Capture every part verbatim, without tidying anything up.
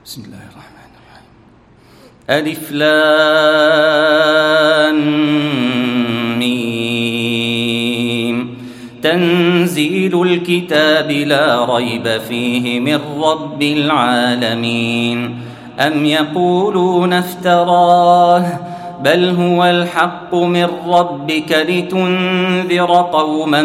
بسم الله الرحمن الرحيم. ألف لام ميم. تنزيل الكتاب لا ريب فيه من رب العالمين. أم يقولون افتراه بل هو الحق من ربك لتنذر قوما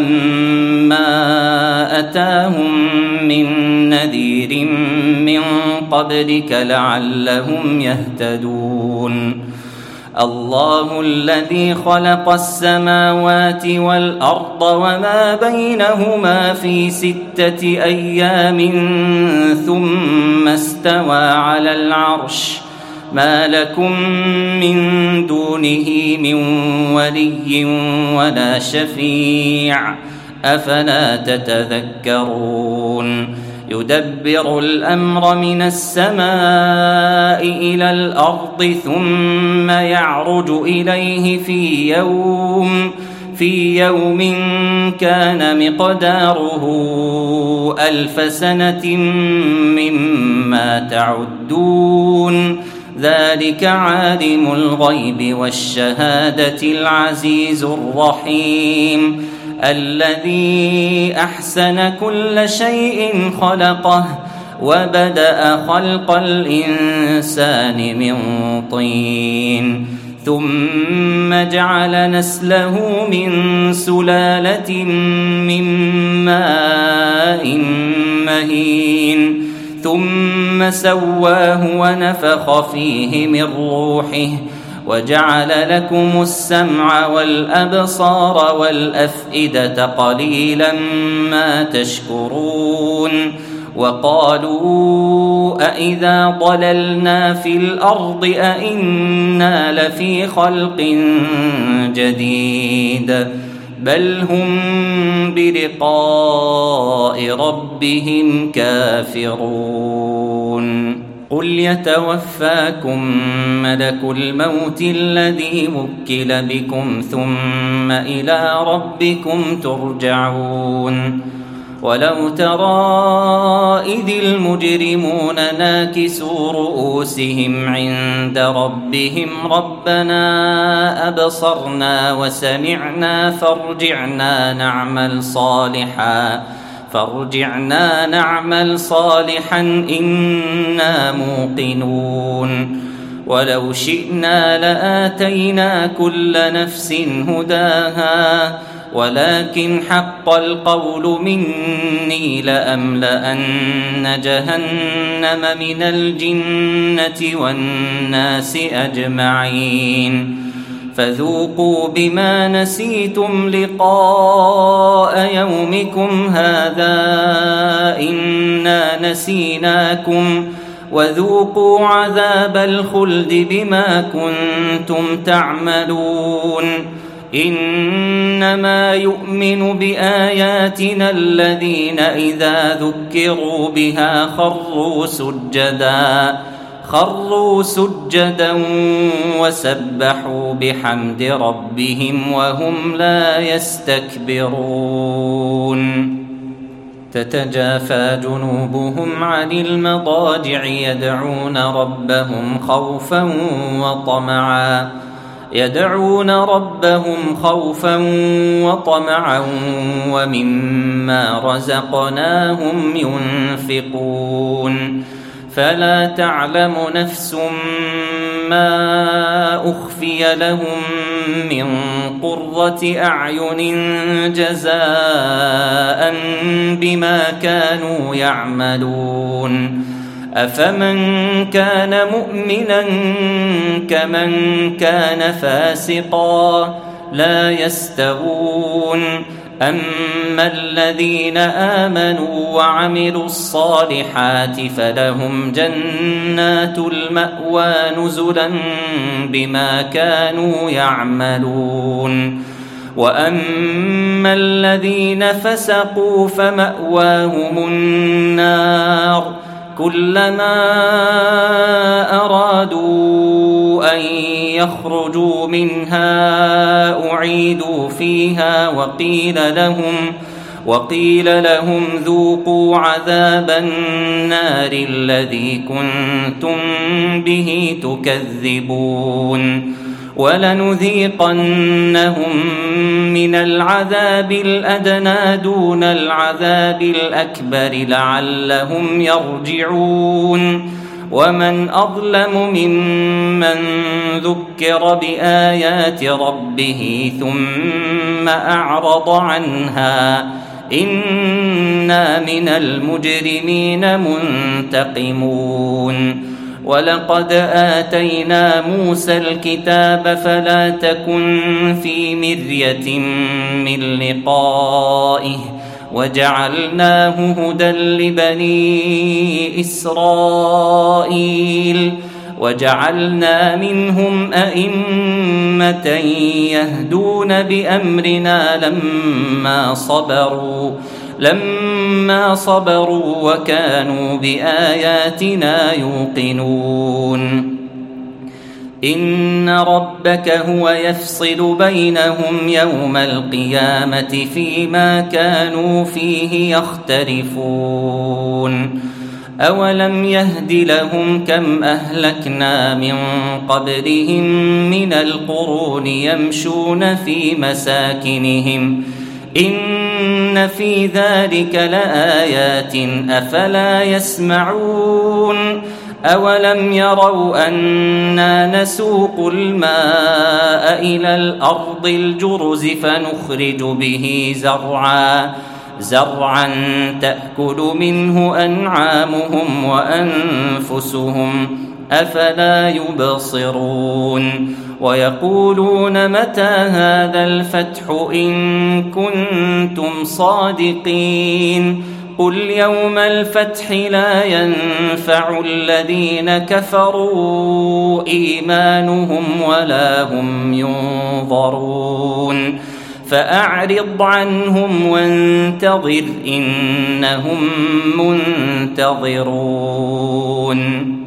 ما أتاهم من نذير من قبلك لعلهم يهتدون. الله الذي خلق السماوات والأرض وما بينهما في ستة أيام ثم استوى على العرش ما لكم من دونه من ولي ولا شفيع أفلا تتذكرون. يدبر الأمر من السماء إلى الأرض ثم يعرج إليه في يوم في يوم كان مقداره ألف سنة مما تعدون. ذلك عالم الغيب والشهادة العزيز الرحيم الذي أحسن كل شيء خلقه وبدأ خلق الإنسان من طين ثم جعل نسله من سلالة من ماء مهين ثم سواه ونفخ فيه من روحه وجعل لكم السمع والأبصار والأفئدة قليلا ما تشكرون. وقالوا أإذا ضللنا في الأرض أإنا لفي خلق جديد بل هم بلقاء ربهم كافرون. قل يتوفاكم ملك الموت الذي وكل بكم ثم إلى ربكم ترجعون. ولو ترى إذ المجرمون ناكسوا رؤوسهم عند ربهم ربنا أبصرنا وسمعنا فارجعنا نعمل صالحا فارجعنا نعمل صالحا إنا موقنون. ولو شئنا لآتينا كل نفس هداها ولكن حق القول مني لأملأن جهنم من الجنة والناس أجمعين. فذوقوا بما نسيتم لقاء يومكم هذا إنا نسيناكم وذوقوا عذاب الخلد بما كنتم تعملون. إنما يؤمن بآياتنا الذين إذا ذكروا بها خروا سجدا خروا سجدا وسبحوا بحمد ربهم وهم لا يستكبرون. تتجافى جنوبهم عن المضاجع يدعون ربهم خوفا وطمعا يدعون ربهم خوفا وطمعا ومما رزقناهم ينفقون. فلا تعلم نفس ما أخفي لهم من قرة أعين جزاء بما كانوا يعملون. أفمن كان مؤمنا كمن كان فاسقا لا يستوون. أما الذين آمنوا وعملوا الصالحات فلهم جنات المأوى نزلا بما كانوا يعملون. وأما الذين فسقوا فمأواهم النار كلما أرادوا أن يخرجوا منها أعيدوا فيها وقيل لهم وقيل لهم ذوقوا عذاب النار الذي كنتم به تكذبون ولنذيقنهم من العذاب الأدنى دون العذاب الأكبر لعلهم يرجعون ومن أظلم ممن ذكر بآيات ربه ثم أعرض عنها إنا من المجرمين منتقمون ولقد آتينا موسى الكتاب فلا تكن في مرية من لقائه وجعلناه هدى لبني إسرائيل وجعلنا منهم أئمة يهدون بأمرنا لما صبروا لما صبروا وكانوا بآياتنا يوقنون إن ربك هو يفصل بينهم يوم القيامة فيما كانوا فيه يختلفون أولم يهد لهم كم أهلكنا من قبلهم من القرون يمشون في مساكنهم إن في ذلك لآيات أفلا يسمعون أولم يروا أنا نسوق الماء إلى الأرض الجرز فنخرج به زرعا زرعا تأكل منه أنعامهم وأنفسهم أفلا يبصرون ويقولون متى هذا الفتح إن كنتم صادقين قل يوم الفتح لا ينفع الذين كفروا إيمانهم ولا هم ينظرون فأعرض عنهم وانتظر إنهم منتظرون.